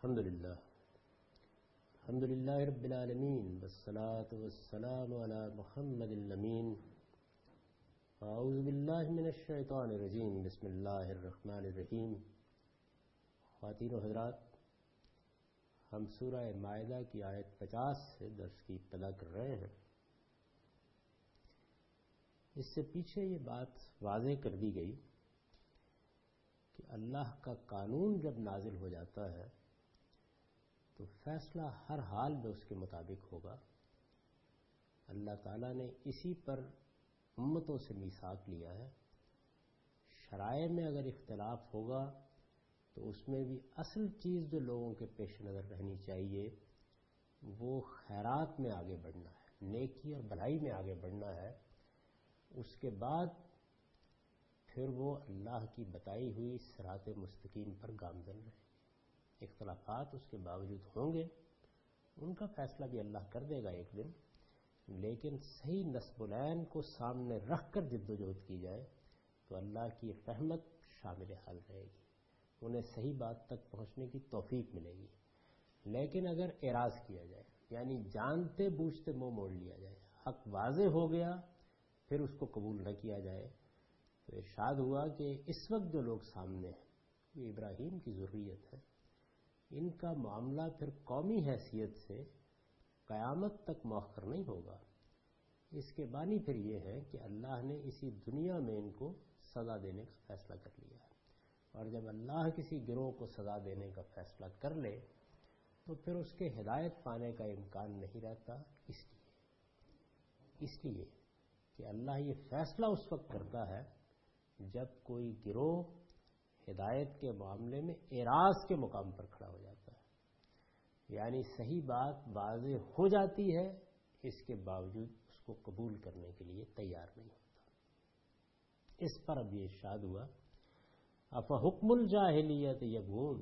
الحمدللہ رب العالمین والصلاة والسلام علی محمد الامین اعوذ باللہ من الشیطان الرجیم بسم اللہ الرحمن الرحیم۔ خواتین و حضرات، ہم سورہ مائدہ کی آیت 50 سے درس کی ابتدا کر رہے ہیں۔ اس سے پیچھے یہ بات واضح کر دی گئی کہ اللہ کا قانون جب نازل ہو جاتا ہے تو فیصلہ ہر حال میں اس کے مطابق ہوگا۔ اللہ تعالیٰ نے اسی پر امتوں سے میثاق لیا ہے۔ شرائع میں اگر اختلاف ہوگا تو اس میں بھی اصل چیز جو لوگوں کے پیش نظر رہنی چاہیے وہ خیرات میں آگے بڑھنا ہے، نیکی اور بھلائی میں آگے بڑھنا ہے۔ اس کے بعد پھر وہ اللہ کی بتائی ہوئی صراط مستقیم پر گامزن رہے۔ اختلافات اس کے باوجود ہوں گے، ان کا فیصلہ بھی اللہ کر دے گا ایک دن، لیکن صحیح نصب العین کو سامنے رکھ کر جدوجہد کی جائے تو اللہ کی رحمت شامل حال رہے گی، انہیں صحیح بات تک پہنچنے کی توفیق ملے گی۔ لیکن اگر اعراض کیا جائے، یعنی جانتے بوجھتے منہ موڑ لیا جائے، حق واضح ہو گیا پھر اس کو قبول نہ کیا جائے، تو ارشاد ہوا کہ اس وقت جو لوگ سامنے ہیں یہ ابراہیم کی ذریت ہے، ان کا معاملہ پھر قومی حیثیت سے قیامت تک مؤخر نہیں ہوگا۔ اس کے بانی پھر یہ ہے کہ اللہ نے اسی دنیا میں ان کو سزا دینے کا فیصلہ کر لیا ہے، اور جب اللہ کسی گروہ کو سزا دینے کا فیصلہ کر لے تو پھر اس کے ہدایت پانے کا امکان نہیں رہتا، اس لیے کہ اللہ یہ فیصلہ اس وقت کرتا ہے جب کوئی گروہ ہدایت کے معاملے میں اعراض کے مقام پر کھڑا ہو جاتا ہے، یعنی صحیح بات واضح ہو جاتی ہے، اس کے باوجود اس کو قبول کرنے کے لیے تیار نہیں ہوتا۔ اس پر اب یہ ارشاد ہوا افحکم الجاہلیت یبغون،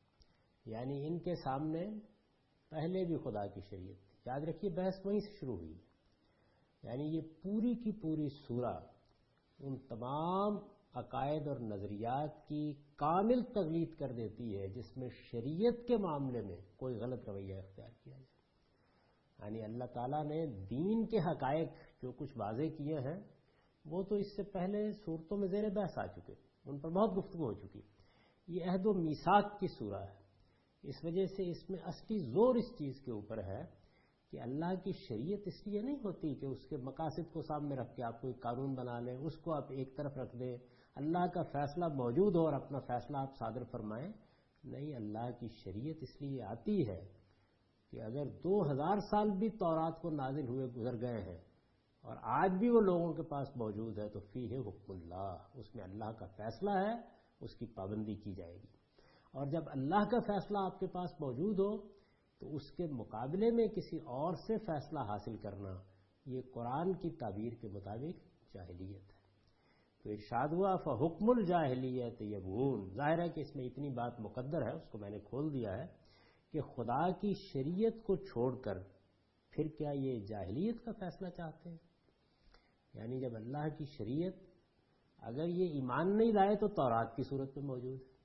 یعنی ان کے سامنے پہلے بھی خدا کی شریعت تھی۔ یاد رکھیے بحث وہیں سے شروع ہوئی، یعنی یہ پوری کی پوری سورہ ان تمام عقائد اور نظریات کی کامل تغلید کر دیتی ہے جس میں شریعت کے معاملے میں کوئی غلط رویہ اختیار کیا جائے۔ یعنی اللہ تعالیٰ نے دین کے حقائق جو کچھ واضح کیے ہیں وہ تو اس سے پہلے صورتوں میں زیر بحث آ چکے، ان پر بہت گفتگو ہو چکی۔ یہ عہد و میثاق کی سورہ ہے، اس وجہ سے اس میں اصلی زور اس چیز کے اوپر ہے کہ اللہ کی شریعت اس لیے نہیں ہوتی کہ اس کے مقاصد کو سامنے رکھ کے آپ کوئی قانون بنا لیں، اس کو آپ ایک طرف رکھ دیں، اللہ کا فیصلہ موجود ہو اور اپنا فیصلہ آپ صادر فرمائیں۔ نہیں، اللہ کی شریعت اس لیے آتی ہے کہ اگر 2000 سال بھی تورات کو نازل ہوئے گزر گئے ہیں اور آج بھی وہ لوگوں کے پاس موجود ہے تو فیہ حکم اللہ، اس میں اللہ کا فیصلہ ہے، اس کی پابندی کی جائے گی۔ اور جب اللہ کا فیصلہ آپ کے پاس موجود ہو تو اس کے مقابلے میں کسی اور سے فیصلہ حاصل کرنا یہ قرآن کی تعبیر کے مطابق جاہلیت ہے۔ تو ارشاد ہوا فحکم الجاہلیت یبغون، ظاہر ہے کہ اس میں اتنی بات مقدر ہے، اس کو میں نے کھول دیا ہے کہ خدا کی شریعت کو چھوڑ کر پھر کیا یہ جاہلیت کا فیصلہ چاہتے ہیں؟ یعنی جب اللہ کی شریعت اگر یہ ایمان نہیں لائے تو تورات کی صورت میں موجود ہے،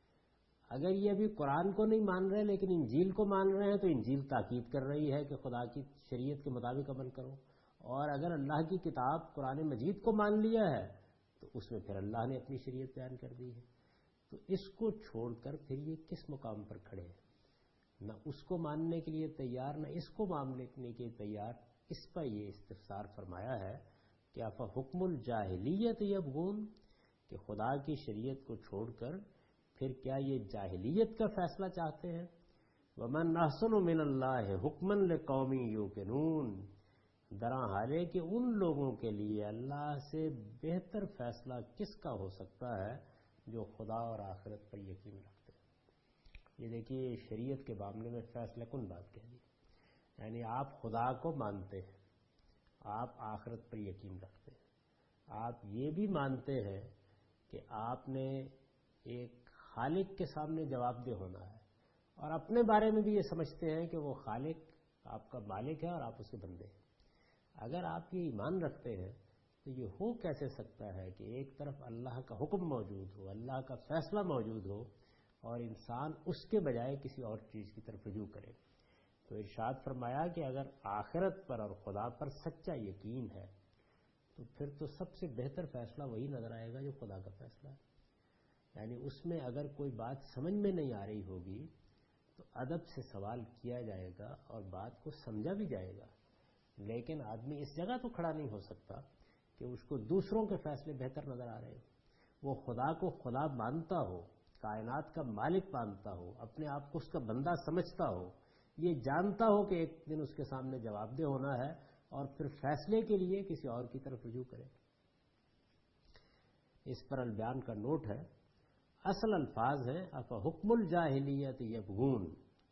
اگر یہ ابھی قرآن کو نہیں مان رہے لیکن انجیل کو مان رہے ہیں تو انجیل تاکید کر رہی ہے کہ خدا کی شریعت کے مطابق عمل کرو، اور اگر اللہ کی کتاب قرآن مجید کو مان لیا ہے تو اس میں پھر اللہ نے اپنی شریعت بیان کر دی ہے۔ تو اس کو چھوڑ کر پھر یہ کس مقام پر کھڑے ہیں؟ نہ اس کو ماننے کے لیے تیار، نہ اس کو ماننے کے لیے تیار۔ اس پر یہ استفسار فرمایا ہے کہ افحکم الجاہلیت یبغون، کہ خدا کی شریعت کو چھوڑ کر پھر کیا یہ جاہلیت کا فیصلہ چاہتے ہیں؟ وَمَنْ أَحْسَنُ مِنَ اللَّهِ حُكْمًا لِقَوْمٍ يُوقِنُونَ، درا حالے کہ ان لوگوں کے لیے اللہ سے بہتر فیصلہ کس کا ہو سکتا ہے جو خدا اور آخرت پر یقین رکھتے ہیں۔ یہ دیکھیے شریعت کے معاملے میں فیصلہ کن بات کہہ دی، یعنی آپ خدا کو مانتے ہیں، آپ آخرت پر یقین رکھتے ہیں، آپ یہ بھی مانتے ہیں کہ آپ نے ایک خالق کے سامنے جواب دہ ہونا ہے، اور اپنے بارے میں بھی یہ سمجھتے ہیں کہ وہ خالق آپ کا مالک ہے اور آپ اس کے بندے ہیں۔ اگر آپ یہ ایمان رکھتے ہیں تو یہ ہو کیسے سکتا ہے کہ ایک طرف اللہ کا حکم موجود ہو، اللہ کا فیصلہ موجود ہو، اور انسان اس کے بجائے کسی اور چیز کی طرف رجوع کرے۔ تو ارشاد فرمایا کہ اگر آخرت پر اور خدا پر سچا یقین ہے تو پھر تو سب سے بہتر فیصلہ وہی نظر آئے گا جو خدا کا فیصلہ ہے۔ یعنی اس میں اگر کوئی بات سمجھ میں نہیں آ رہی ہوگی تو ادب سے سوال کیا جائے گا اور بات کو سمجھا بھی جائے گا، لیکن آدمی اس جگہ تو کھڑا نہیں ہو سکتا کہ اس کو دوسروں کے فیصلے بہتر نظر آ رہے ہو۔ وہ خدا کو خدا مانتا ہو، کائنات کا مالک مانتا ہو، اپنے آپ کو اس کا بندہ سمجھتا ہو، یہ جانتا ہو کہ ایک دن اس کے سامنے جواب دہ ہونا ہے، اور پھر فیصلے کے لیے کسی اور کی طرف رجوع کرے۔ اس پر البیان کا نوٹ ہے، اصل الفاظ ہیں افحکم الجاہلیت یبغون،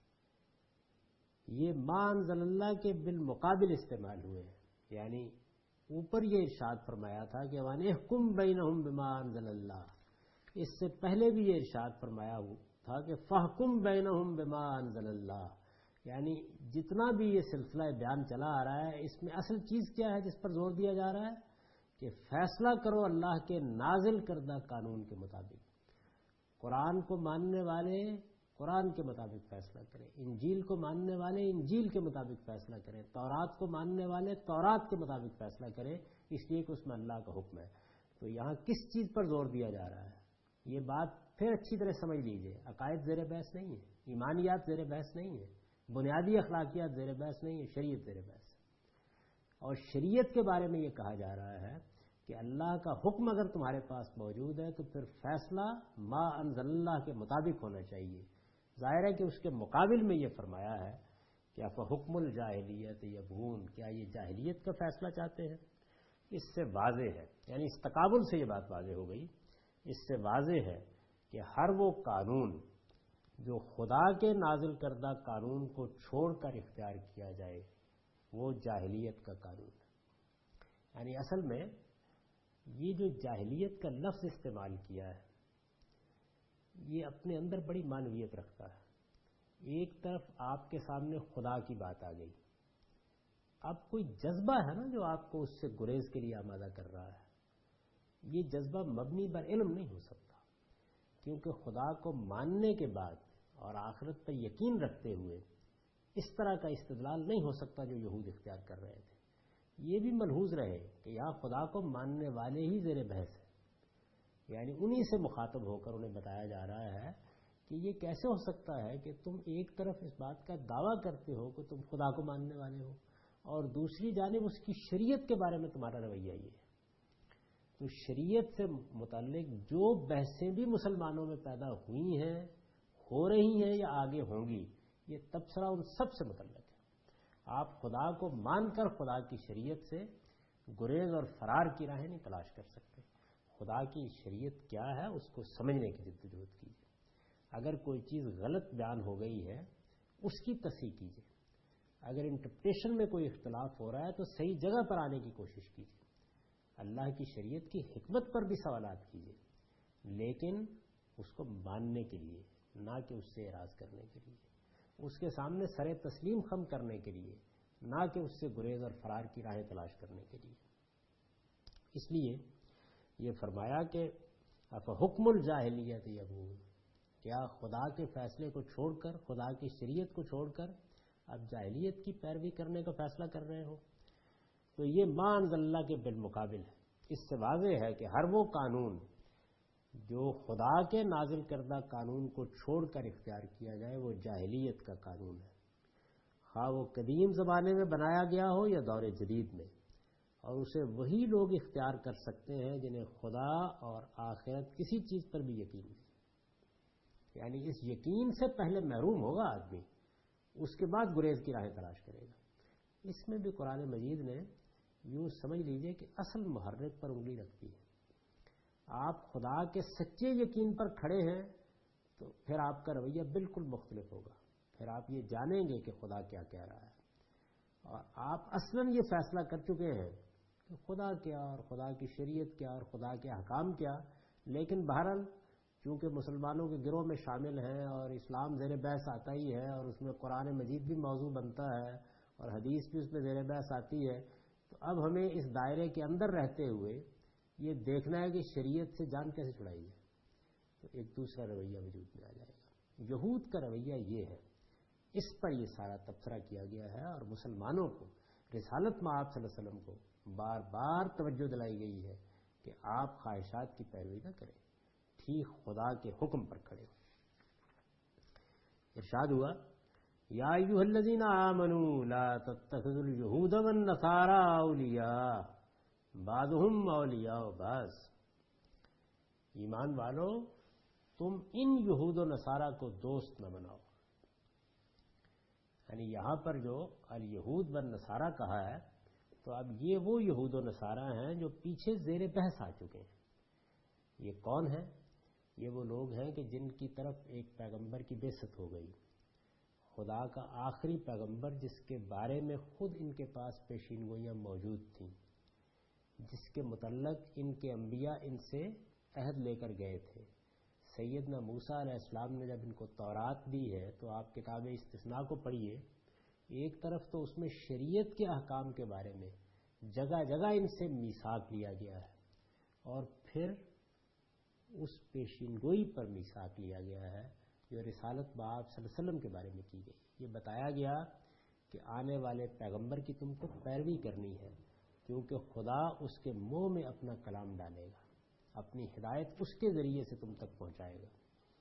یہ ما انزل اللہ کے بالمقابل استعمال ہوئے ہیں۔ یعنی اوپر یہ ارشاد فرمایا تھا کہ وَأَنِحْكُمْ بَيْنَهُمْ بِمَا أَنزَلَ اللَّهُ، اس سے پہلے بھی یہ ارشاد فرمایا تھا کہ فَحْكُمْ بَيْنَهُمْ بِمَا أَنزَلَ اللَّهُ۔ یعنی جتنا بھی یہ سلسلہ بیان چلا آ رہا ہے، اس میں اصل چیز کیا ہے جس پر زور دیا جا رہا ہے کہ فیصلہ کرو اللہ کے نازل کردہ قانون کے مطابق۔ قرآن کو ماننے والے قرآن کے مطابق فیصلہ کریں، انجیل کو ماننے والے انجیل کے مطابق فیصلہ کریں، تورات کو ماننے والے تورات کے مطابق فیصلہ کریں، اس لیے کہ اس میں اللہ کا حکم ہے۔ تو یہاں کس چیز پر زور دیا جا رہا ہے یہ بات پھر اچھی طرح سمجھ لیجئے۔ عقائد زیر بحث نہیں ہے، ایمانیات زیر بحث نہیں ہے، بنیادی اخلاقیات زیر بحث نہیں ہے، شریعت زیر بحث ہے۔ اور شریعت کے بارے میں یہ کہا جا رہا ہے کہ اللہ کا حکم اگر تمہارے پاس موجود ہے تو پھر فیصلہ ما انزل اللہ کے مطابق ہونا چاہیے۔ ظاہر ہے کہ اس کے مقابل میں یہ فرمایا ہے کہ افحکم الجاہلیت یبغون، کیا یہ جاہلیت کا فیصلہ چاہتے ہیں؟ اس سے واضح ہے، یعنی اس تقابل سے یہ بات واضح ہو گئی، اس سے واضح ہے کہ ہر وہ قانون جو خدا کے نازل کردہ قانون کو چھوڑ کر اختیار کیا جائے وہ جاہلیت کا قانون ہے۔ یعنی اصل میں یہ جو جاہلیت کا لفظ استعمال کیا ہے یہ اپنے اندر بڑی معنویت رکھتا ہے۔ ایک طرف آپ کے سامنے خدا کی بات آ گئی، اب کوئی جذبہ ہے نا جو آپ کو اس سے گریز کے لیے آمادہ کر رہا ہے، یہ جذبہ مبنی بر علم نہیں ہو سکتا، کیونکہ خدا کو ماننے کے بعد اور آخرت پر یقین رکھتے ہوئے اس طرح کا استدلال نہیں ہو سکتا جو یہود اختیار کر رہے تھے۔ یہ بھی ملحوظ رہے کہ یہاں خدا کو ماننے والے ہی زیر بحث ہیں، یعنی انہی سے مخاطب ہو کر انہیں بتایا جا رہا ہے کہ یہ کیسے ہو سکتا ہے کہ تم ایک طرف اس بات کا دعویٰ کرتے ہو کہ تم خدا کو ماننے والے ہو اور دوسری جانب اس کی شریعت کے بارے میں تمہارا رویہ یہ ہے۔ تو شریعت سے متعلق جو بحثیں بھی مسلمانوں میں پیدا ہوئی ہیں، ہو رہی ہیں یا آگے ہوں گی، یہ تبصرہ ان سب سے متعلق ہے۔ آپ خدا کو مان کر خدا کی شریعت سے گریز اور فرار کی راہیں نہیں تلاش کر سکتے۔ خدا کی شریعت کیا ہے اس کو سمجھنے کی جدوجہد کیجیے۔ اگر کوئی چیز غلط بیان ہو گئی ہے اس کی تصحیح کیجیے، اگر انٹرپریٹیشن میں کوئی اختلاف ہو رہا ہے تو صحیح جگہ پر آنے کی کوشش کیجیے، اللہ کی شریعت کی حکمت پر بھی سوالات کیجیے، لیکن اس کو ماننے کے لیے، نہ کہ اس سے اعراض کرنے کے لیے، اس کے سامنے سر تسلیم خم کرنے کے لیے، نہ کہ اس سے گریز اور فرار کی راہیں تلاش کرنے کے لیے۔ اس لیے یہ فرمایا کہ افحکم الجاہلیت یبغون، کیا خدا کے فیصلے کو چھوڑ کر، خدا کی شریعت کو چھوڑ کر اب جاہلیت کی پیروی کرنے کا فیصلہ کر رہے ہو؟ تو یہ ما انزل اللہ کے بالمقابل ہے۔ اس سے واضح ہے کہ ہر وہ قانون جو خدا کے نازل کردہ قانون کو چھوڑ کر اختیار کیا جائے وہ جاہلیت کا قانون ہے، خواہ وہ قدیم زمانے میں بنایا گیا ہو یا دور جدید میں، اور اسے وہی لوگ اختیار کر سکتے ہیں جنہیں خدا اور آخرت کسی چیز پر بھی یقین نہیں۔ یعنی اس یقین سے پہلے محروم ہوگا آدمی، اس کے بعد گریز کی راہیں تلاش کرے گا۔ اس میں بھی قرآن مجید نے یوں سمجھ لیجئے کہ اصل محرک پر انگلی رکھتی ہے۔ آپ خدا کے سچے یقین پر کھڑے ہیں تو پھر آپ کا رویہ بالکل مختلف ہوگا، پھر آپ یہ جانیں گے کہ خدا کیا کہہ رہا ہے، اور آپ اصلاً یہ فیصلہ کر چکے ہیں کہ خدا کیا اور خدا کی شریعت کیا اور خدا کے احکام کیا، لیکن بہرحال چونکہ مسلمانوں کے گروہ میں شامل ہیں اور اسلام زیر بحث آتا ہی ہے اور اس میں قرآن مجید بھی موضوع بنتا ہے اور حدیث بھی اس میں زیر بحث آتی ہے، تو اب ہمیں اس دائرے کے اندر رہتے ہوئے یہ دیکھنا ہے کہ شریعت سے جان کیسے چھڑائی ہے۔ تو ایک دوسرا رویہ وجود میں آ جائے گا۔ یہود کا رویہ یہ ہے، اس پر یہ سارا تبصرہ کیا گیا ہے، اور مسلمانوں کو رسالت مآب صلی اللہ علیہ وسلم کو بار بار توجہ دلائی گئی ہے کہ آپ خواہشات کی پیروی نہ کریں، ٹھیک خدا کے حکم پر کھڑے ہوں۔ ارشاد ہوا یا ایھا الذین آمنوا لا تتخذوا اليہود والنصارى اولیاء بعضهم اولیاء بعض، ایمان والو تم ان یہود و نصارہ کو دوست نہ بناؤ۔ یعنی یہاں پر جو الیہود والنصارہ کہا ہے، تو اب یہ وہ یہود و نصارہ ہیں جو پیچھے زیر بحث آ چکے ہیں۔ یہ کون ہیں؟ یہ وہ لوگ ہیں کہ جن کی طرف ایک پیغمبر کی بعثت ہو گئی، خدا کا آخری پیغمبر جس کے بارے میں خود ان کے پاس پیشین گوئیاں موجود تھیں، جس کے متعلق ان کے انبیاء ان سے عہد لے کر گئے تھے۔ سیدنا موسیٰ علیہ السلام نے جب ان کو تورات دی ہے تو آپ کتاب استثناء کو پڑھیے، ایک طرف تو اس میں شریعت کے احکام کے بارے میں جگہ جگہ ان سے میثاق لیا گیا ہے، اور پھر اس پیشین گوئی پر میثاق لیا گیا ہے جو رسالت مآب صلی اللہ علیہ وسلم کے بارے میں کی گئی۔ یہ بتایا گیا کہ آنے والے پیغمبر کی تم کو پیروی کرنی ہے، کیونکہ خدا اس کے منہ میں اپنا کلام ڈالے گا، اپنی ہدایت اس کے ذریعے سے تم تک پہنچائے گا۔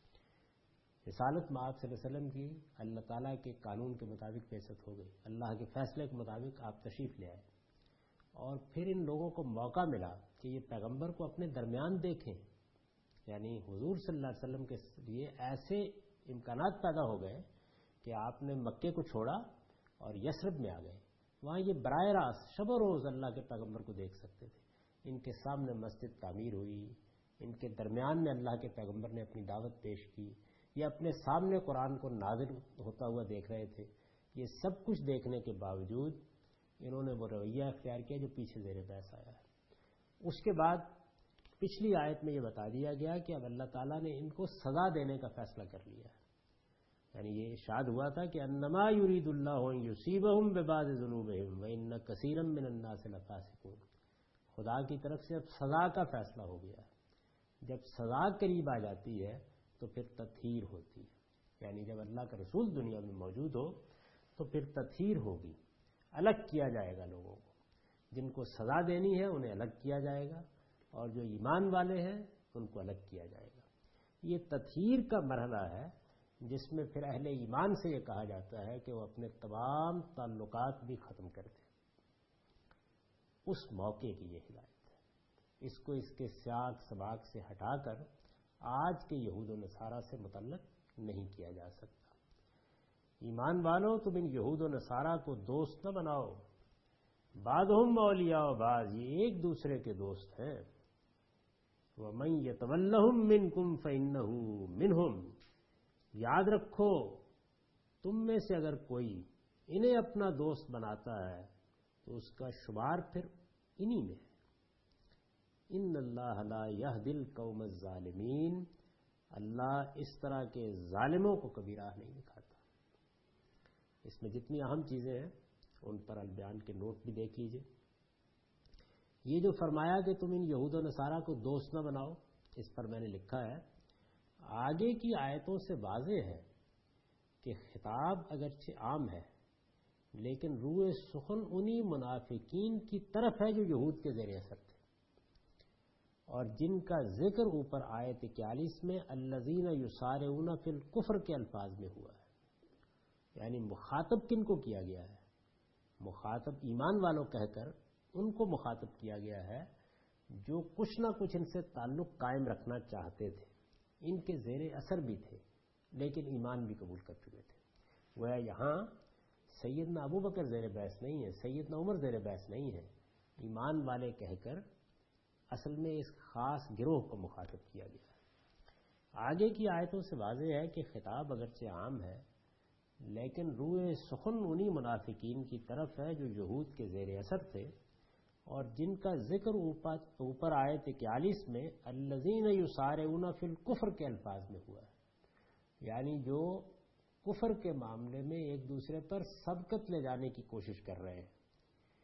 رسالت مآب صلی اللہ علیہ وسلم کی اللہ تعالیٰ کے قانون کے مطابق بعثت ہو گئی، اللہ کے فیصلے کے مطابق آپ تشریف لے آئے، اور پھر ان لوگوں کو موقع ملا کہ یہ پیغمبر کو اپنے درمیان دیکھیں۔ یعنی حضور صلی اللہ علیہ وسلم کے لیے ایسے امکانات پیدا ہو گئے کہ آپ نے مکے کو چھوڑا اور یثرب میں آ گئے، وہاں یہ براہ راست شب و روز اللہ کے پیغمبر کو دیکھ سکتے تھے۔ ان کے سامنے مسجد تعمیر ہوئی، ان کے درمیان میں اللہ کے پیغمبر نے اپنی دعوت پیش کی، یہ اپنے سامنے قرآن کو نازل ہوتا ہوا دیکھ رہے تھے۔ یہ سب کچھ دیکھنے کے باوجود انہوں نے وہ رویہ اختیار کیا جو پیچھے زیر بحث آیا ہے۔ اس کے بعد پچھلی آیت میں یہ بتا دیا گیا کہ اب اللہ تعالیٰ نے ان کو سزا دینے کا فیصلہ کر لیا ہے۔ یعنی یہ ارشاد ہوا تھا کہ انما یرید اللہ ان یصیبہم ببعض ذنوبہم وان کثیرا من الناس لفاسقون، خدا کی طرف سے اب سزا کا فیصلہ ہو گیا۔ جب سزا قریب آ جاتی ہے تو پھر تطہیر ہوتی ہے، یعنی جب اللہ کا رسول دنیا میں موجود ہو تو پھر تطہیر ہوگی، الگ کیا جائے گا لوگوں کو، جن کو سزا دینی ہے انہیں الگ کیا جائے گا، اور جو ایمان والے ہیں ان کو الگ کیا جائے گا۔ یہ تطہیر کا مرحلہ ہے جس میں پھر اہل ایمان سے یہ کہا جاتا ہے کہ وہ اپنے تمام تعلقات بھی ختم کر دیں۔ اس موقع کی یہ ہدایت ہے، اس کو اس کے سیاق سباق سے ہٹا کر آج کے یہود و نصارہ سے متعلق نہیں کیا جا سکتا۔ ایمان والو تم ان یہود و نصارہ کو دوست نہ بناؤ، بعضهم اولیاء بعض، یہ ایک دوسرے کے دوست ہیں۔ وَمَن يَتَوَلَّهُم مِّنكُمْ فَإِنَّهُ مِنْهُمْ، یاد رکھو تم میں سے اگر کوئی انہیں اپنا دوست بناتا ہے تو اس کا شمار پھر انہی میں ہے۔ ان اللہ لا یہدی القوم الظالمین، اللہ اس طرح کے ظالموں کو کبھی راہ نہیں دکھاتا۔ اس میں جتنی اہم چیزیں ہیں ان پر البیان کے نوٹ بھی دیکھ لیجئے۔ یہ جو فرمایا کہ تم ان یہود و نصارہ کو دوست نہ بناؤ، اس پر میں نے لکھا ہے آگے کی آیتوں سے واضح ہے کہ خطاب اگرچہ عام ہے لیکن روح سخن انہی منافقین کی طرف ہے جو یہود کے زیر اثر تھے، اور جن کا ذکر اوپر آیت 41 میں الذین یسارعون فی الکفر کے الفاظ میں ہوا ہے۔ یعنی مخاطب کن کو کیا گیا ہے؟ مخاطب ایمان والوں کہہ کر ان کو مخاطب کیا گیا ہے جو کچھ نہ کچھ ان سے تعلق قائم رکھنا چاہتے تھے، ان کے زیر اثر بھی تھے لیکن ایمان بھی قبول کر چکے تھے۔ گویا یہاں سیدنا ابو بکر زیر بحث نہیں ہے، سیدنا عمر زیر بحث نہیں ہے، ایمان والے کہہ کر اصل میں اس خاص گروہ کو مخاطب کیا گیا ہے۔ آگے کی آیتوں سے واضح ہے کہ خطاب اگرچہ عام ہے لیکن روح سخن انہی منافقین کی طرف ہے جو یہود کے زیر اثر تھے، اور جن کا ذکر اوپر آیت 41 میں الذین یسارعون فی الکفر کے الفاظ میں ہوا ہے، یعنی جو کفر کے معاملے میں ایک دوسرے پر سبقت لے جانے کی کوشش کر رہے ہیں،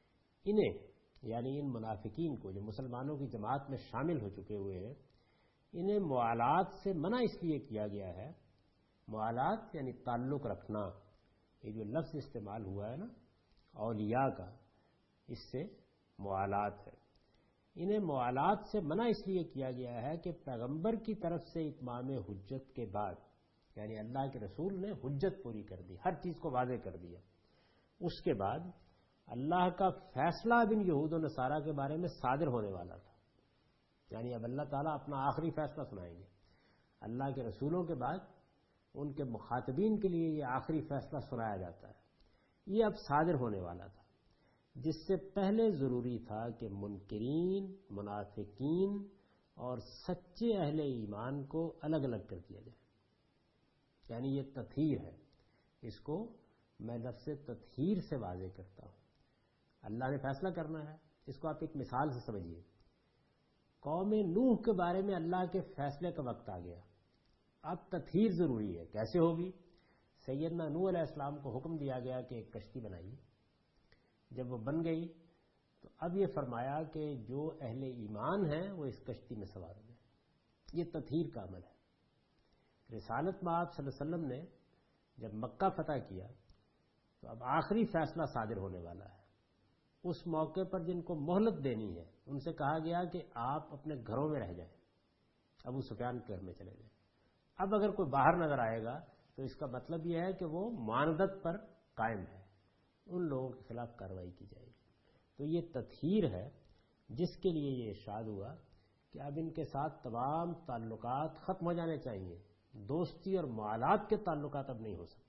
انہیں یعنی ان منافقین کو جو مسلمانوں کی جماعت میں شامل ہو چکے ہوئے ہیں، انہیں موالات سے منع اس لیے کیا گیا ہے، موالات یعنی تعلق رکھنا، یہ جو لفظ استعمال ہوا ہے نا اولیاء کا، اس سے موالات ہے، انہیں موالات سے منع اس لیے کیا گیا ہے کہ پیغمبر کی طرف سے اتمام حجت کے بعد، یعنی اللہ کے رسول نے حجت پوری کر دی، ہر چیز کو واضح کر دیا، اس کے بعد اللہ کا فیصلہ اب ان یہود و نصارہ کے بارے میں صادر ہونے والا تھا، یعنی اب اللہ تعالیٰ اپنا آخری فیصلہ سنائیں گے، اللہ کے رسولوں کے بعد ان کے مخاطبین کے لیے یہ آخری فیصلہ سنایا جاتا ہے، یہ اب صادر ہونے والا تھا، جس سے پہلے ضروری تھا کہ منکرین، منافقین اور سچے اہل ایمان کو الگ الگ کر دیا جائے، یعنی یہ تطہیر ہے، اس کو میں لفظ تطہیر سے واضح کرتا ہوں۔ اللہ نے فیصلہ کرنا ہے، اس کو آپ ایک مثال سے سمجھیے۔ قوم نوح کے بارے میں اللہ کے فیصلے کا وقت آ گیا، اب تطہیر ضروری ہے، کیسے ہوگی؟ سیدنا نوح علیہ السلام کو حکم دیا گیا کہ ایک کشتی بنائیے، جب وہ بن گئی تو اب یہ فرمایا کہ جو اہل ایمان ہیں وہ اس کشتی میں سوار ہو گئے، یہ تطہیر کا عمل ہے۔ رسالت میں آپ صلی اللہ علیہ وسلم نے جب مکہ فتح کیا تو اب آخری فیصلہ صادر ہونے والا ہے، اس موقع پر جن کو مہلت دینی ہے ان سے کہا گیا کہ آپ اپنے گھروں میں رہ جائیں، ابو سفیان کے گھر میں چلے جائیں، اب اگر کوئی باہر نظر آئے گا تو اس کا مطلب یہ ہے کہ وہ معاندت پر قائم ہے، ان لوگوں کے خلاف کارروائی کی جائے گی۔ تو یہ تطہیر ہے جس کے لیے یہ ارشاد ہوا کہ اب ان کے ساتھ تمام تعلقات ختم ہو جانے چاہیے، دوستی اور موالات کے تعلقات اب نہیں ہو سکتے،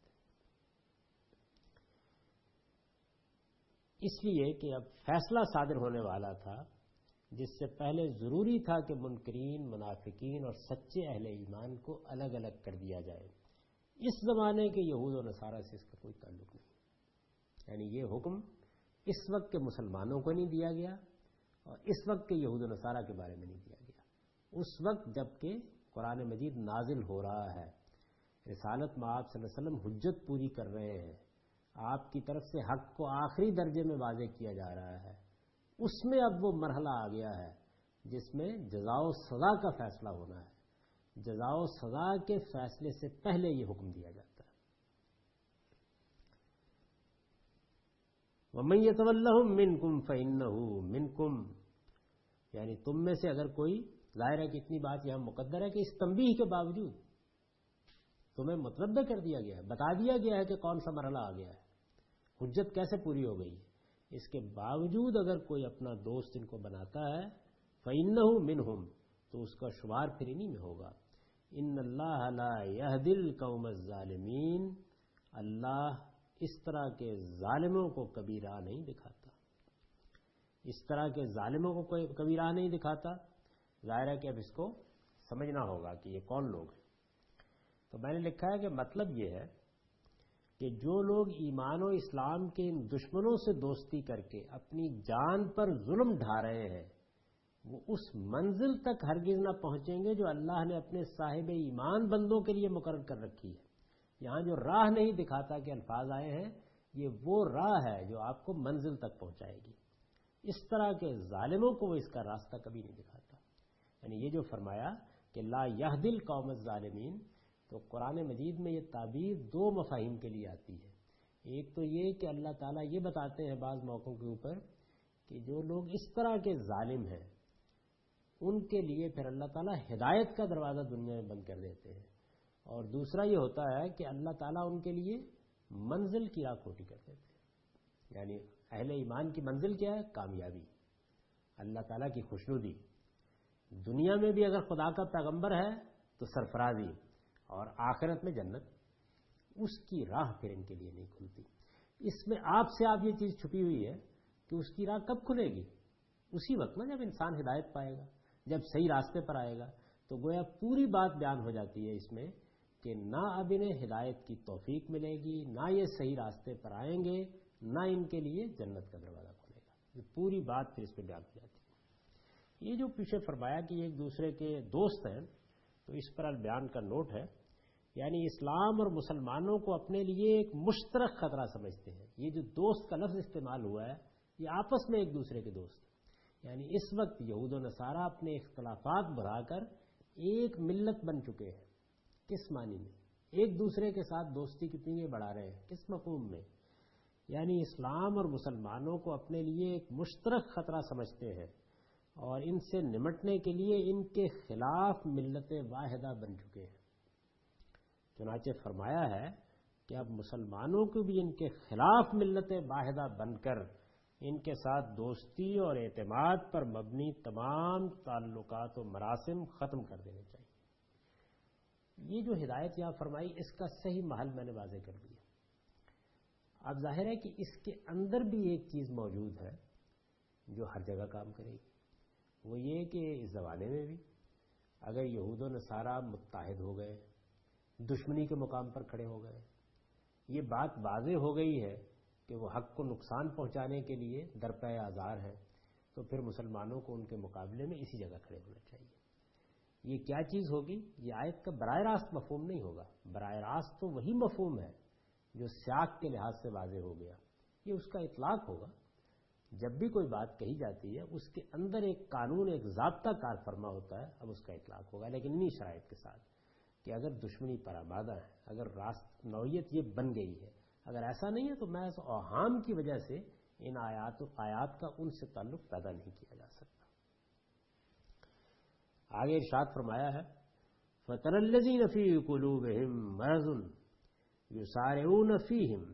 اس لیے کہ اب فیصلہ صادر ہونے والا تھا جس سے پہلے ضروری تھا کہ منکرین، منافقین اور سچے اہل ایمان کو الگ الگ کر دیا جائے۔ اس زمانے کے یہود و نصارہ سے اس کا کوئی تعلق نہیں، یعنی یہ حکم اس وقت کے مسلمانوں کو نہیں دیا گیا اور اس وقت کے یہود و نصارہ کے بارے میں نہیں دیا گیا، اس وقت جب کہ قرآن مجید نازل ہو رہا ہے، رسالت میں آپ صلی اللہ علیہ وسلم حجت پوری کر رہے ہیں، آپ کی طرف سے حق کو آخری درجے میں واضح کیا جا رہا ہے، اس میں اب وہ مرحلہ آ گیا ہے جس میں جزا و سزا کا فیصلہ ہونا ہے، جزا و سزا کے فیصلے سے پہلے یہ حکم دیا جاتا ہے۔ وَمَن يَتَوَلَّهُم مِّنكُمْ فَإِنَّهُ مِنكُمْ، یعنی تم میں سے اگر کوئی، ظاہر ہے کہ اتنی بات یہاں مقدر ہے کہ اس تنبیہ کے باوجود تمہیں متنبع کر دیا گیا ہے، بتا دیا گیا ہے کہ کون سا مرحلہ آ گیا ہے، حجت کیسے پوری ہو گئی ہے، اس کے باوجود اگر کوئی اپنا دوست ان کو بناتا ہے فَإِنَّهُ مِنْهُمْ، تو اس کا شمار پھر انہی میں ہوگا۔ إِنَّ اللَّهَ لَا يَهْدِي الْقَوْمَ الظَّالِمِينَ، اللہ اس طرح کے ظالموں کو کبھی راہ نہیں دکھاتا، اس طرح کے ظالموں کو کبھی راہ نہیں دکھاتا۔ ظاہر ہے کہ اب اس کو سمجھنا ہوگا کہ یہ کون لوگ ہیں۔ تو میں نے لکھا ہے کہ مطلب یہ ہے کہ جو لوگ ایمان و اسلام کے ان دشمنوں سے دوستی کر کے اپنی جان پر ظلم ڈھا رہے ہیں، وہ اس منزل تک ہرگز نہ پہنچیں گے جو اللہ نے اپنے صاحب ایمان بندوں کے لیے مقرر کر رکھی ہے۔ یہاں جو راہ نہیں دکھاتا کے الفاظ آئے ہیں، یہ وہ راہ ہے جو آپ کو منزل تک پہنچائے گی، اس طرح کے ظالموں کو وہ اس کا راستہ کبھی نہیں دکھاتا۔ یعنی یہ جو فرمایا کہ لا یہدی القوم الظالمین، تو قرآن مجید میں یہ تعبیر دو مفاہیم کے لیے آتی ہے۔ ایک تو یہ کہ اللہ تعالیٰ یہ بتاتے ہیں بعض موقعوں کے اوپر کہ جو لوگ اس طرح کے ظالم ہیں ان کے لیے پھر اللہ تعالیٰ ہدایت کا دروازہ دنیا میں بند کر دیتے ہیں، اور دوسرا یہ ہوتا ہے کہ اللہ تعالیٰ ان کے لیے منزل کی راہ کھوٹی کر دیتے ہیں۔ یعنی اہل ایمان کی منزل کیا ہے؟ کامیابی، اللہ تعالیٰ کی خوشنودی، دنیا میں بھی اگر خدا کا پیغمبر ہے تو سرفرازی، اور آخرت میں جنت، اس کی راہ پھر ان کے لیے نہیں کھلتی۔ اس میں آپ سے آپ یہ چیز چھپی ہوئی ہے کہ اس کی راہ کب کھلے گی؟ اسی وقت نا جب انسان ہدایت پائے گا، جب صحیح راستے پر آئے گا۔ تو گویا پوری بات بیان ہو جاتی ہے اس میں کہ نہ اب انہیں ہدایت کی توفیق ملے گی، نہ یہ صحیح راستے پر آئیں گے، نہ ان کے لیے جنت کا دروازہ کھلے گا۔ یہ پوری بات پھر اس میں بیان ہو جاتی ہے۔ یہ جو پیچھے فرمایا کہ ایک دوسرے کے دوست ہیں، تو اس پر البیان کا نوٹ ہے، یعنی اسلام اور مسلمانوں کو اپنے لیے ایک مشترک خطرہ سمجھتے ہیں۔ یہ جو دوست کا لفظ استعمال ہوا ہے، یہ آپس میں ایک دوسرے کے دوست ہیں، یعنی اس وقت یہود و نصارہ اپنے اختلافات بڑھا کر ایک ملت بن چکے ہیں. کس معنی میں؟ ایک دوسرے کے ساتھ دوستی کی پینگیں بڑھا رہے ہیں. کس مفہوم میں؟ یعنی اسلام اور مسلمانوں کو اپنے لیے ایک مشترک خطرہ سمجھتے ہیں اور ان سے نمٹنے کے لیے ان کے خلاف ملت واحدہ بن چکے ہیں. چنانچہ فرمایا ہے کہ اب مسلمانوں کو بھی ان کے خلاف ملت واحدہ بن کر ان کے ساتھ دوستی اور اعتماد پر مبنی تمام تعلقات و مراسم ختم کر دینے چاہیے. یہ جو ہدایت یہاں فرمائی اس کا صحیح محل میں نے واضح کر دیا. اب ظاہر ہے کہ اس کے اندر بھی ایک چیز موجود ہے جو ہر جگہ کام کرے گی. وہ یہ کہ اس زمانے میں بھی اگر یہود و نصارہ متحد ہو گئے، دشمنی کے مقام پر کھڑے ہو گئے، یہ بات واضح ہو گئی ہے کہ وہ حق کو نقصان پہنچانے کے لیے درپے آزار ہیں، تو پھر مسلمانوں کو ان کے مقابلے میں اسی جگہ کھڑے ہونا چاہیے. یہ کیا چیز ہوگی؟ یہ آیت کا براہ راست مفہوم نہیں ہوگا. براہ راست تو وہی مفہوم ہے جو سیاق کے لحاظ سے واضح ہو گیا. یہ اس کا اطلاق ہوگا. جب بھی کوئی بات کہی جاتی ہے اس کے اندر ایک قانون، ایک ضابطہ کار فرما ہوتا ہے، اب اس کا اطلاق ہوگا، لیکن انہی شرائط کے ساتھ کہ اگر دشمنی پر آبادہ ہے، اگر راست نوعیت یہ بن گئی ہے. اگر ایسا نہیں ہے تو محض اوہام کی وجہ سے ان آیات کا ان سے تعلق پیدا نہیں کیا جا سکتا. آگے ارشاد فرمایا ہے فَتَرَى الَّذِينَ فِي قُلُوبِهِم مَرَضٌ يُسَارِعُونَ فِيهِمْ،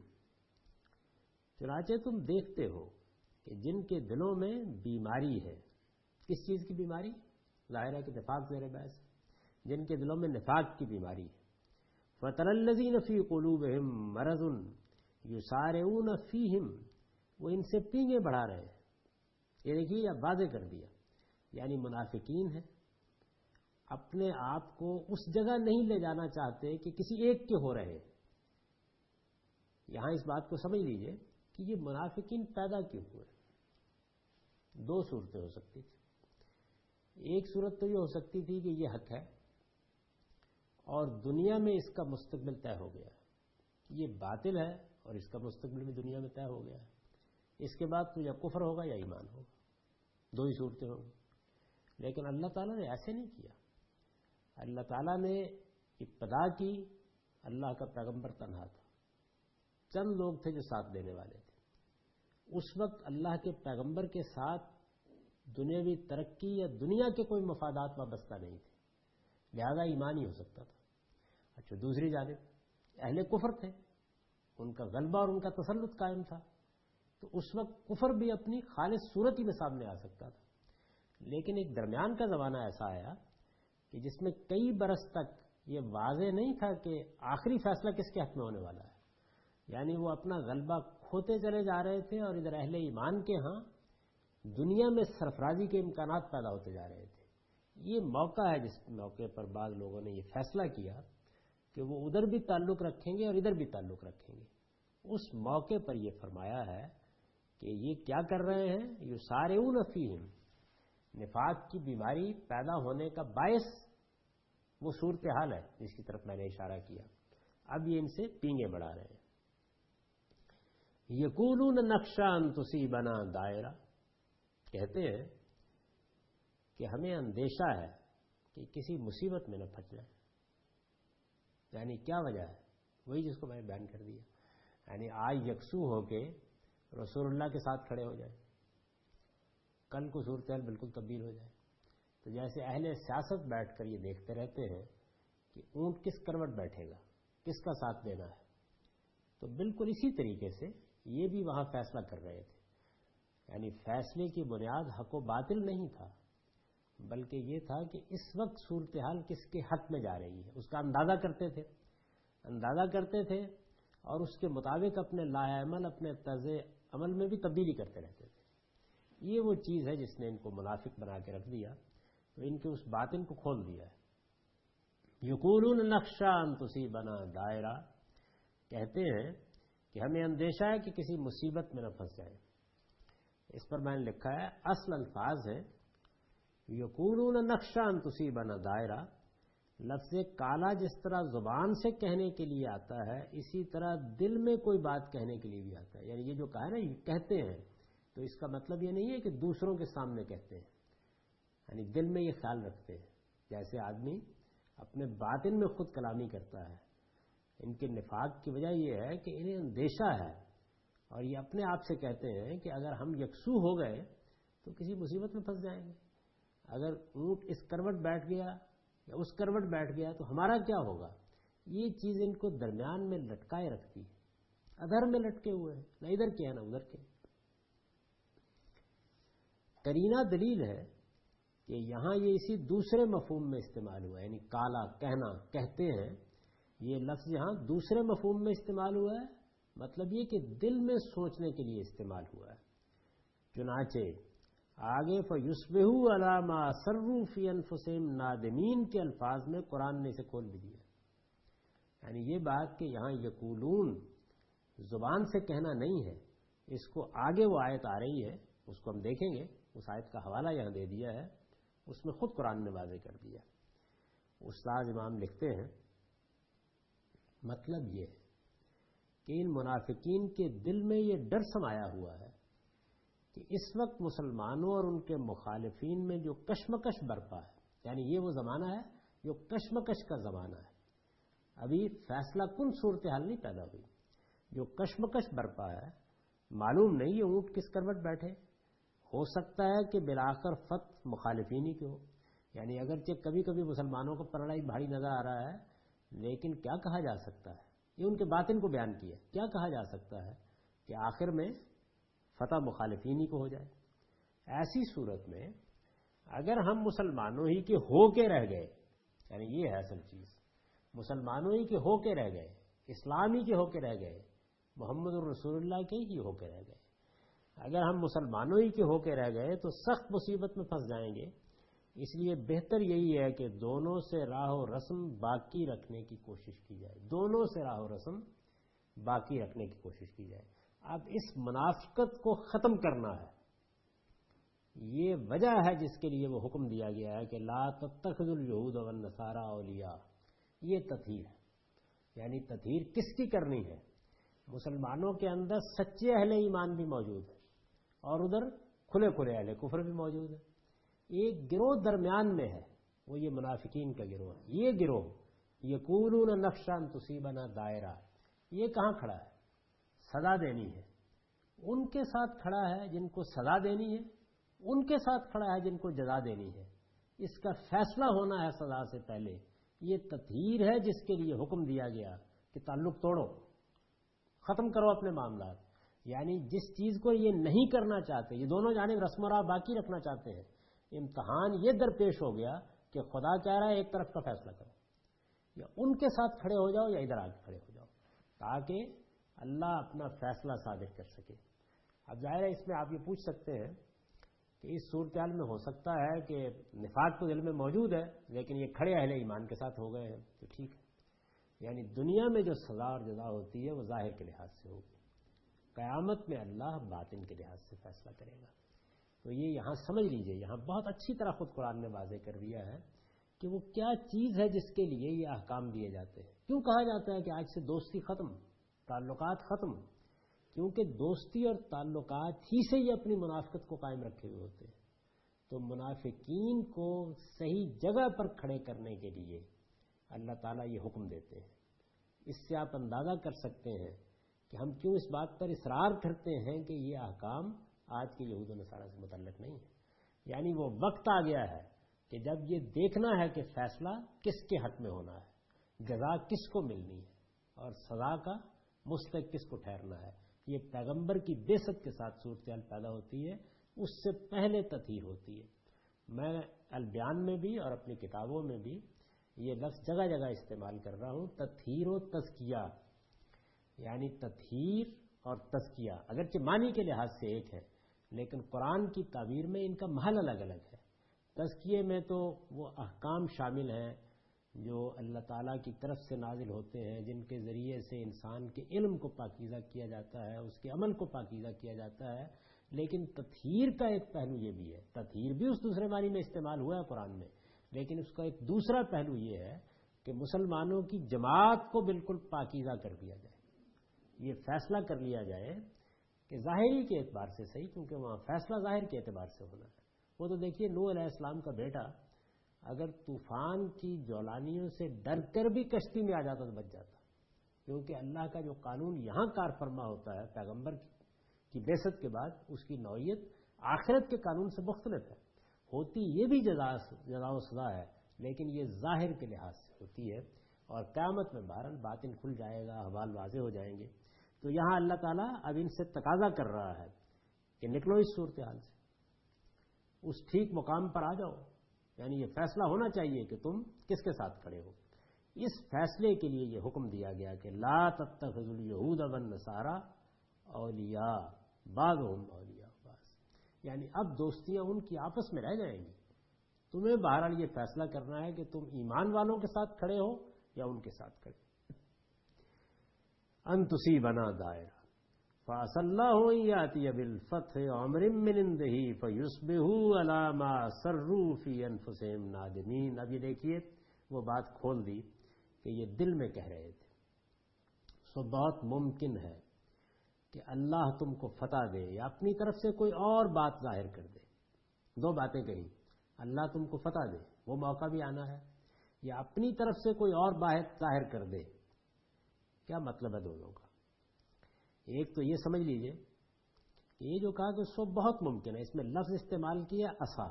چنانچہ تم دیکھتے ہو کہ جن کے دلوں میں بیماری ہے. کس چیز کی بیماری؟ ظاہر ہے کہ نفاق زیر بحث، جن کے دلوں میں نفاق کی بیماری ہے. فَتَرَى الَّذِينَ فِي قُلُوبِهِم مَرَضٌ يُسَارِعُونَ فِيهِمْ، وہ ان سے پینگیں بڑھا رہے ہیں. یہ دیکھیے اب واضح کر دیا، یعنی منافقین ہیں، اپنے آپ کو اس جگہ نہیں لے جانا چاہتے کہ کسی ایک کے ہو رہے. یہاں اس بات کو سمجھ لیجئے کہ یہ منافقین پیدا کیوں ہوئے. دو صورتیں ہو سکتی تھی. ایک صورت تو یہ ہو سکتی تھی کہ یہ حق ہے اور دنیا میں اس کا مستقبل طے ہو گیا، یہ باطل ہے اور اس کا مستقبل بھی دنیا میں طے ہو گیا. اس کے بعد تو یا کفر ہوگا یا ایمان ہوگا. دو ہی صورتیں ہوں گی. لیکن اللہ تعالیٰ نے ایسے نہیں کیا. اللہ تعالیٰ نے ابتدا کی، اللہ کا پیغمبر تنہا تھا، چند لوگ تھے جو ساتھ دینے والے تھے. اس وقت اللہ کے پیغمبر کے ساتھ دنیاوی ترقی یا دنیا کے کوئی مفادات وابستہ نہیں تھے، لہذا ایمان ہی ہو سکتا تھا. اچھا، دوسری جانب اہل کفر تھے، ان کا غلبہ اور ان کا تسلط قائم تھا، تو اس وقت کفر بھی اپنی خالص صورت ہی میں سامنے آ سکتا تھا. لیکن ایک درمیان کا زمانہ ایسا آیا کہ جس میں کئی برس تک یہ واضح نہیں تھا کہ آخری فیصلہ کس کے حق میں ہونے والا ہے. یعنی وہ اپنا غلبہ کھوتے چلے جا رہے تھے اور ادھر اہل ایمان کے ہاں دنیا میں سرفرازی کے امکانات پیدا ہوتے جا رہے تھے. یہ موقع ہے جس موقع پر بعض لوگوں نے یہ فیصلہ کیا کہ وہ ادھر بھی تعلق رکھیں گے اور ادھر بھی تعلق رکھیں گے. اس موقع پر یہ فرمایا ہے کہ یہ کیا کر رہے ہیں؟ یسارعون فیہم، نفاق کی بیماری پیدا ہونے کا باعث وہ صورتحال ہے جس کی طرف میں نے اشارہ کیا. اب یہ ان سے پینگیں بڑھا رہے ہیں. یقولون نخشی ان تصیبنا دائرہ، کہتے ہیں کہ ہمیں اندیشہ ہے کہ کسی مصیبت میں نہ پھنس جائے. یعنی کیا وجہ ہے؟ وہی جس کو میں نے بیان کر دیا. یعنی آج یکسو ہو کے رسول اللہ کے ساتھ کھڑے ہو جائے، کل کو صورتحال بالکل تبدیل ہو جائے. تو جیسے اہل سیاست بیٹھ کر یہ دیکھتے رہتے ہیں کہ اونٹ کس کروٹ بیٹھے گا، کس کا ساتھ دینا ہے، تو بالکل اسی طریقے سے یہ بھی وہاں فیصلہ کر رہے تھے. یعنی فیصلے کی بنیاد حق و باطل نہیں تھا، بلکہ یہ تھا کہ اس وقت صورتحال کس کے حق میں جا رہی ہے، اس کا اندازہ کرتے تھے اور اس کے مطابق اپنے لاہ عمل، اپنے طرز عمل میں بھی تبدیلی کرتے رہتے تھے. یہ وہ چیز ہے جس نے ان کو منافق بنا کے رکھ دیا، تو ان کے اس باطن کو کھول دیا ہے. یقولون نخشی ان تصیبنا دائرہ، کہتے ہیں کہ ہمیں اندیشہ ہے کہ کسی مصیبت میں نہ پھنس جائے. اس پر میں نے لکھا ہے اصل الفاظ ہے یقولون نخشی ان تصیبنا دائرہ. لفظ کالا جس طرح زبان سے کہنے کے لیے آتا ہے، اسی طرح دل میں کوئی بات کہنے کے لیے بھی آتا ہے. یعنی یہ جو کہا ہے نا یہ کہتے ہیں، تو اس کا مطلب یہ نہیں ہے کہ دوسروں کے سامنے کہتے ہیں، یعنی دل میں یہ خیال رکھتے ہیں جیسے آدمی اپنے باطن میں خود کلامی کرتا ہے، ان کے نفاق کی وجہ یہ ہے کہ انہیں اندیشہ ہے، اور یہ اپنے آپ سے کہتے ہیں کہ اگر ہم یکسو ہو گئے تو کسی مصیبت میں پھنس جائیں گے، اگر اونٹ اس کروٹ بیٹھ گیا یا اس کروٹ بیٹھ گیا تو ہمارا کیا ہوگا۔ یہ چیز ان کو درمیان میں لٹکائے رکھتی ہے، ادھر میں لٹکے ہوئے ہیں، نہ ادھر کے ہیں نہ ادھر کے۔ قرینہ دلیل ہے کہ یہاں یہ اسی دوسرے مفہوم میں استعمال ہوا ہے، یعنی کالا کہنا، کہتے ہیں، یہ لفظ یہاں دوسرے مفہوم میں استعمال ہوا ہے، مطلب یہ کہ دل میں سوچنے کے لیے استعمال ہوا ہے۔ چنانچہ آگے فَيُصْبِحُوا عَلَىٰ مَا أَسَرُّوا فِي أَنفُسِهِمْ نادمین کے الفاظ میں قرآن نے اسے کھول بھی دیا، یعنی یہ بات کہ یہاں یقولون زبان سے کہنا نہیں ہے، اس کو آگے وہ آیت آ رہی ہے، اس کو ہم دیکھیں گے، اس آیت کا حوالہ یہاں دے دیا ہے، اس میں خود قرآن نے واضح کر دیا۔ استاد امام لکھتے ہیں مطلب یہ ہے کہ ان منافقین کے دل میں یہ ڈر سمایا ہوا ہے کہ اس وقت مسلمانوں اور ان کے مخالفین میں جو کشمکش برپا ہے، یعنی یہ وہ زمانہ ہے جو کشمکش کا زمانہ ہے، ابھی فیصلہ کن صورتحال نہیں پیدا ہوئی، جو کشمکش برپا ہے، معلوم نہیں یہ اونٹ کس کروٹ بیٹھے، ہو سکتا ہے کہ بالآخر فتح مخالفین ہی کی ہو، یعنی اگرچہ کبھی کبھی مسلمانوں کو پلڑا ہی بھاری نظر آ رہا ہے، لیکن کیا کہا جا سکتا ہے، یہ ان کے باطن کو بیان کیا، کیا کہا جا سکتا ہے کہ آخر میں فتح مخالفین ہی کو ہو جائے۔ ایسی صورت میں اگر ہم مسلمانوں ہی کے ہو کے رہ گئے، یعنی یہ ہے اصل چیز، مسلمانوں ہی کے ہو کے رہ گئے، اسلام ہی کے ہو کے رہ گئے، محمد الرسول اللہ کے ہی ہو کے رہ گئے، اگر ہم مسلمانوں ہی کے ہو کے رہ گئے تو سخت مصیبت میں پھنس جائیں گے۔ اس لیے بہتر یہی ہے کہ دونوں سے راہ و رسم باقی رکھنے کی کوشش کی جائے، دونوں سے راہ و رسم باقی رکھنے کی کوشش کی جائے۔ اب اس منافقت کو ختم کرنا ہے، یہ وجہ ہے جس کے لیے وہ حکم دیا گیا ہے کہ لا تتخذوا اليہود والنصارى اولیاء، یہ تطہیر ہے، یعنی تطہیر کس کی کرنی ہے؟ مسلمانوں کے اندر سچے اہل ایمان بھی موجود ہیں اور ادھر کھلے کھلے اہل کفر بھی موجود ہیں، ایک گروہ درمیان میں ہے، وہ یہ منافقین کا گروہ ہے۔ یہ گروہ یقولون نخشى ان تصیبنا دائرہ، یہ کہاں کھڑا ہے؟ سزا دینی ہے، ان کے ساتھ کھڑا ہے جن کو سزا دینی ہے، ان کے ساتھ کھڑا ہے جن کو جزا دینی ہے، اس کا فیصلہ ہونا ہے سزا سے پہلے۔ یہ تطہیر ہے جس کے لیے حکم دیا گیا کہ تعلق توڑو، ختم کرو اپنے معاملات، یعنی جس چیز کو یہ نہیں کرنا چاہتے، یہ دونوں جانب رسم و راہ باقی رکھنا چاہتے ہیں، امتحان یہ درپیش ہو گیا کہ خدا کہہ رہا ہے ایک طرف کا فیصلہ کرو، یا ان کے ساتھ کھڑے ہو جاؤ یا ادھر آگے کھڑے ہو جاؤ، تاکہ اللہ اپنا فیصلہ صادر کر سکے۔ اب ظاہر ہے اس میں آپ یہ پوچھ سکتے ہیں کہ اس صورتحال میں ہو سکتا ہے کہ نفاق تو دل میں موجود ہے لیکن یہ کھڑے اہل ایمان کے ساتھ ہو گئے ہیں، تو ٹھیک ہے، یعنی دنیا میں جو سزا اور جزا ہوتی ہے وہ ظاہر کے لحاظ سے ہوگی، قیامت میں اللہ باطن کے لحاظ سے فیصلہ کرے گا۔ تو یہ یہاں سمجھ لیجئے، یہاں بہت اچھی طرح خود قرآن نے واضح کر دیا ہے کہ وہ کیا چیز ہے جس کے لیے یہ احکام دیے جاتے ہیں۔ کیوں کہا جاتا ہے کہ آج سے دوستی ختم، تعلقات ختم؟ کیونکہ دوستی اور تعلقات ہی سے یہ اپنی منافقت کو قائم رکھے ہوئے ہوتے ہیں۔ تو منافقین کو صحیح جگہ پر کھڑے کرنے کے لیے اللہ تعالیٰ یہ حکم دیتے ہیں۔ اس سے آپ اندازہ کر سکتے ہیں کہ ہم کیوں اس بات پر اصرار کرتے ہیں کہ یہ احکام آج کے یہود و نصارہ سے متعلق نہیں ہے، یعنی وہ وقت آ گیا ہے کہ جب یہ دیکھنا ہے کہ فیصلہ کس کے حق میں ہونا ہے، جزا کس کو ملنی ہے اور سزا کا مستحق کس کو ٹھہرنا ہے۔ یہ پیغمبر کی بعثت کے ساتھ صورتحال پیدا ہوتی ہے، اس سے پہلے تطہیر ہوتی ہے۔ میں البیان میں بھی اور اپنی کتابوں میں بھی یہ لفظ جگہ جگہ استعمال کر رہا ہوں، تطہیر و تزکیہ، یعنی تطہیر اور تزکیہ اگرچہ معنی کے لحاظ سے ایک ہے لیکن قرآن کی تعبیر میں ان کا محل الگ الگ ہے۔ تزکیے میں تو وہ احکام شامل ہیں جو اللہ تعالیٰ کی طرف سے نازل ہوتے ہیں، جن کے ذریعے سے انسان کے علم کو پاکیزہ کیا جاتا ہے، اس کے عمل کو پاکیزہ کیا جاتا ہے، لیکن تطہیر کا ایک پہلو یہ بھی ہے، تطہیر بھی اس دوسرے معنی میں استعمال ہوا ہے قرآن میں، لیکن اس کا ایک دوسرا پہلو یہ ہے کہ مسلمانوں کی جماعت کو بالکل پاکیزہ کر دیا جائے، یہ فیصلہ کر لیا جائے کہ ظاہری کے اعتبار سے صحیح، کیونکہ وہاں فیصلہ ظاہر کے اعتبار سے ہونا ہے۔ وہ تو دیکھیے نوح علیہ السلام کا بیٹا اگر طوفان کی جولانیوں سے ڈر کر بھی کشتی میں آ جاتا تو بچ جاتا، کیونکہ اللہ کا جو قانون یہاں کار فرما ہوتا ہے پیغمبر کی بعثت کے بعد، اس کی نوعیت آخرت کے قانون سے مختلف ہے. ہوتی یہ بھی جزا و سزا ہے، لیکن یہ ظاہر کے لحاظ سے ہوتی ہے، اور قیامت میں بہرحال باطن کھل جائے گا، احوال واضح ہو جائیں گے. تو یہاں اللہ تعالیٰ اب ان سے تقاضا کر رہا ہے کہ نکلو اس صورتحال سے، اس ٹھیک مقام پر آ جاؤ. یعنی یہ فیصلہ ہونا چاہیے کہ تم کس کے ساتھ کھڑے ہو. اس فیصلے کے لیے یہ حکم دیا گیا کہ لا تتخذوا اليہود والنصارى اولیاء بعضهم اولیاء بعض، یعنی اب دوستیاں ان کی آپس میں رہ جائیں گی. تمہیں بہرحال یہ فیصلہ کرنا ہے کہ تم ایمان والوں کے ساتھ کھڑے ہو یا ان کے ساتھ کھڑے. ان تصیبنا دائرہ فعسى الله ان يأتي بالفتح وامر من عنده فيصبحوا على ما اسروا في انفسهم نادمين. اب یہ دیکھیے وہ بات کھول دی کہ یہ دل میں کہہ رہے تھے. سو بہت ممکن ہے کہ اللہ تم کو فتح دے یا اپنی طرف سے کوئی اور بات ظاہر کر دے. دو باتیں کہیں، اللہ تم کو فتح دے، وہ موقع بھی آنا ہے، یا اپنی طرف سے کوئی اور بات ظاہر کر دے. کیا مطلب ہے دونوں کا؟ ایک تو یہ سمجھ لیجئے کہ یہ جو کہا کہ سو بہت ممکن ہے، اس میں لفظ استعمال کیا عصا.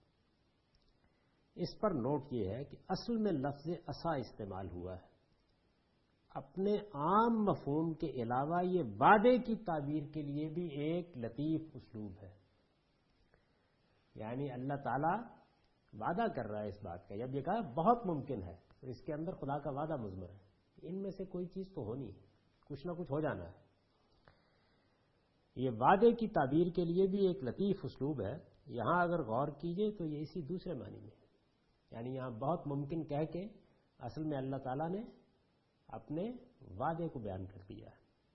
اس پر نوٹ یہ ہے کہ اصل میں لفظ عصا استعمال ہوا ہے. اپنے عام مفہوم کے علاوہ یہ وعدے کی تعبیر کے لیے بھی ایک لطیف اسلوب ہے. یعنی اللہ تعالیٰ وعدہ کر رہا ہے اس بات کا. جب یہ کہا بہت ممکن ہے تو اس کے اندر خدا کا وعدہ مضمر ہے کہ ان میں سے کوئی چیز تو ہونی ہے، کچھ نہ کچھ ہو جانا ہے. یہ وعدے کی تعبیر کے لیے بھی ایک لطیف اسلوب ہے. یہاں اگر غور کیجئے تو یہ اسی دوسرے معنی میں ہے. یعنی یہاں بہت ممکن کہہ کے اصل میں اللہ تعالیٰ نے اپنے وعدے کو بیان کر دیا ہے.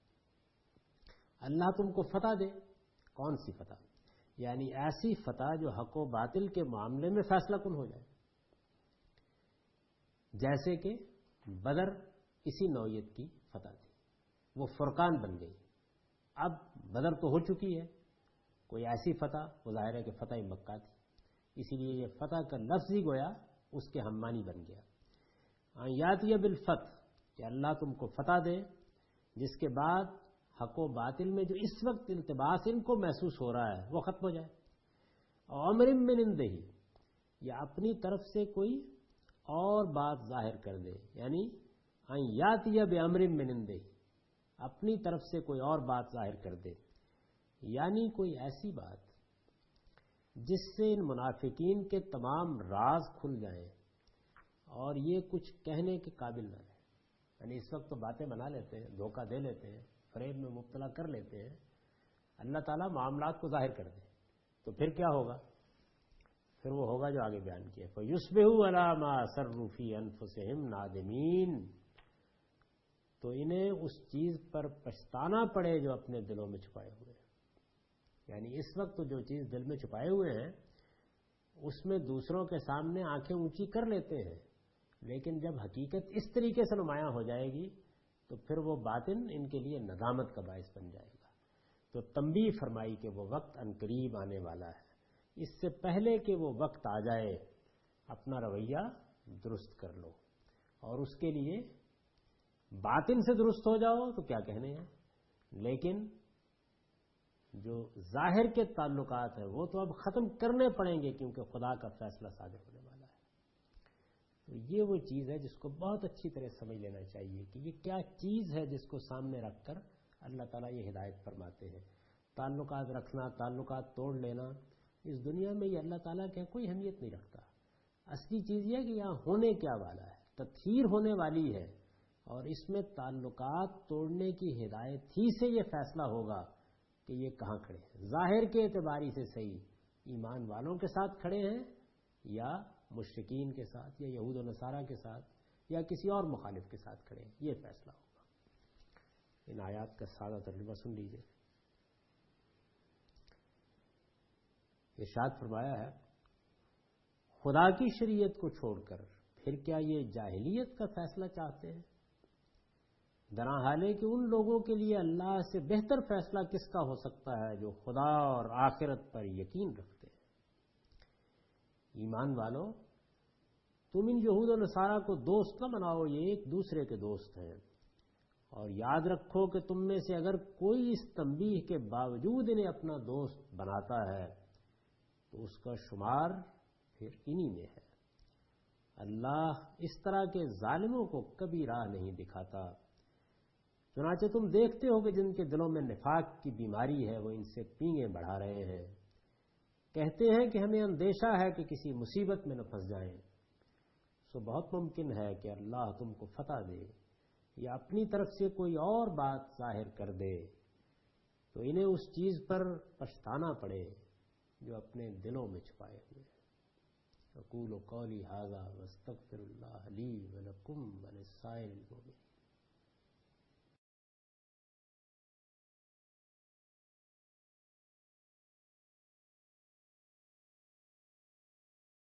اللہ تم کو فتح دے. کون سی فتح؟ یعنی ایسی فتح جو حق و باطل کے معاملے میں فیصلہ کن ہو جائے. جیسے کہ بدر اسی نوعیت کی فتح تھی، وہ فرقان بن گئی. اب بدر تو ہو چکی ہے، کوئی ایسی فتح، وہ ظاہر ہے کہ فتح مکہ تھی، اسی لیے یہ فتح کا لفظ ہی گویا اس کے ہم معنی بن گیا. یاتیہ بالفتح، کہ اللہ تم کو فتح دے، جس کے بعد حق و باطل میں جو اس وقت التباس ان کو محسوس ہو رہا ہے وہ ختم ہو جائے. امر من عنده، یا اپنی طرف سے کوئی اور بات ظاہر کر دے. یعنی یاتیہ بامر من عنده، اپنی طرف سے کوئی اور بات ظاہر کر دے. یعنی کوئی ایسی بات جس سے ان منافقین کے تمام راز کھل جائیں اور یہ کچھ کہنے کے قابل نہ رہے. یعنی اس وقت تو باتیں بنا لیتے ہیں، دھوکہ دے لیتے ہیں، فریب میں مبتلا کر لیتے ہیں. اللہ تعالیٰ معاملات کو ظاہر کر دے تو پھر کیا ہوگا؟ پھر وہ ہوگا جو آگے بیان کیا، فَيُصْبِحُوا عَلَىٰ مَا أَسَرُّوا فِي أَنفُسِهِمْ نَادِمِينَ. تو انہیں اس چیز پر پچھتانا پڑے جو اپنے دلوں میں چھپائے ہوئے ہیں. یعنی اس وقت تو جو چیز دل میں چھپائے ہوئے ہیں اس میں دوسروں کے سامنے آنکھیں اونچی کر لیتے ہیں، لیکن جب حقیقت اس طریقے سے نمایاں ہو جائے گی تو پھر وہ باطن ان کے لیے ندامت کا باعث بن جائے گا. تو تنبیہ فرمائی کہ وہ وقت عنقریب آنے والا ہے. اس سے پہلے کہ وہ وقت آ جائے اپنا رویہ درست کر لو، اور اس کے لیے باطن سے درست ہو جاؤ تو کیا کہنے ہیں، لیکن جو ظاہر کے تعلقات ہیں وہ تو اب ختم کرنے پڑیں گے کیونکہ خدا کا فیصلہ صادر ہونے والا ہے. تو یہ وہ چیز ہے جس کو بہت اچھی طرح سمجھ لینا چاہیے کہ یہ کیا چیز ہے جس کو سامنے رکھ کر اللہ تعالیٰ یہ ہدایت فرماتے ہیں. تعلقات رکھنا، تعلقات توڑ لینا، اس دنیا میں یہ اللہ تعالیٰ کا کوئی اہمیت نہیں رکھتا. اصلی چیز یہ ہے کہ یہاں ہونے کیا والا ہے، تطہیر ہونے والی ہے، اور اس میں تعلقات توڑنے کی ہدایت ہی سے یہ فیصلہ ہوگا کہ یہ کہاں کھڑے ہیں. ظاہر کے اعتباری سے صحیح ایمان والوں کے ساتھ کھڑے ہیں یا مشرکین کے ساتھ یا یہود و نصارہ کے ساتھ یا کسی اور مخالف کے ساتھ کھڑے ہیں، یہ فیصلہ ہوگا. ان آیات کا سادہ ترجمہ سن لیجئے. ارشاد فرمایا ہے، خدا کی شریعت کو چھوڑ کر پھر کیا یہ جاہلیت کا فیصلہ چاہتے ہیں؟ درا حال ہے کہ ان لوگوں کے لیے اللہ سے بہتر فیصلہ کس کا ہو سکتا ہے جو خدا اور آخرت پر یقین رکھتے ہیں. ایمان والوں، تم ان یہود و نصارہ کو دوست نہ بناؤ، یہ ایک دوسرے کے دوست ہیں، اور یاد رکھو کہ تم میں سے اگر کوئی اس تنبیہ کے باوجود انہیں اپنا دوست بناتا ہے تو اس کا شمار پھر انہی میں ہے۔ اللہ اس طرح کے ظالموں کو کبھی راہ نہیں دکھاتا۔ چنانچہ تم دیکھتے ہو کہ جن کے دلوں میں نفاق کی بیماری ہے وہ ان سے پینگیں بڑھا رہے ہیں، کہتے ہیں کہ ہمیں اندیشہ ہے کہ کسی مصیبت میں نہ پھنس جائیں۔ سو بہت ممکن ہے کہ اللہ تم کو فتح دے یا اپنی طرف سے کوئی اور بات ظاہر کر دے تو انہیں اس چیز پر پچھتانا پڑے جو اپنے دلوں میں چھپائے ہوئے۔ اقول قولی ھذا واستغفر اللہ لی ولکم ولسائر المؤمنین۔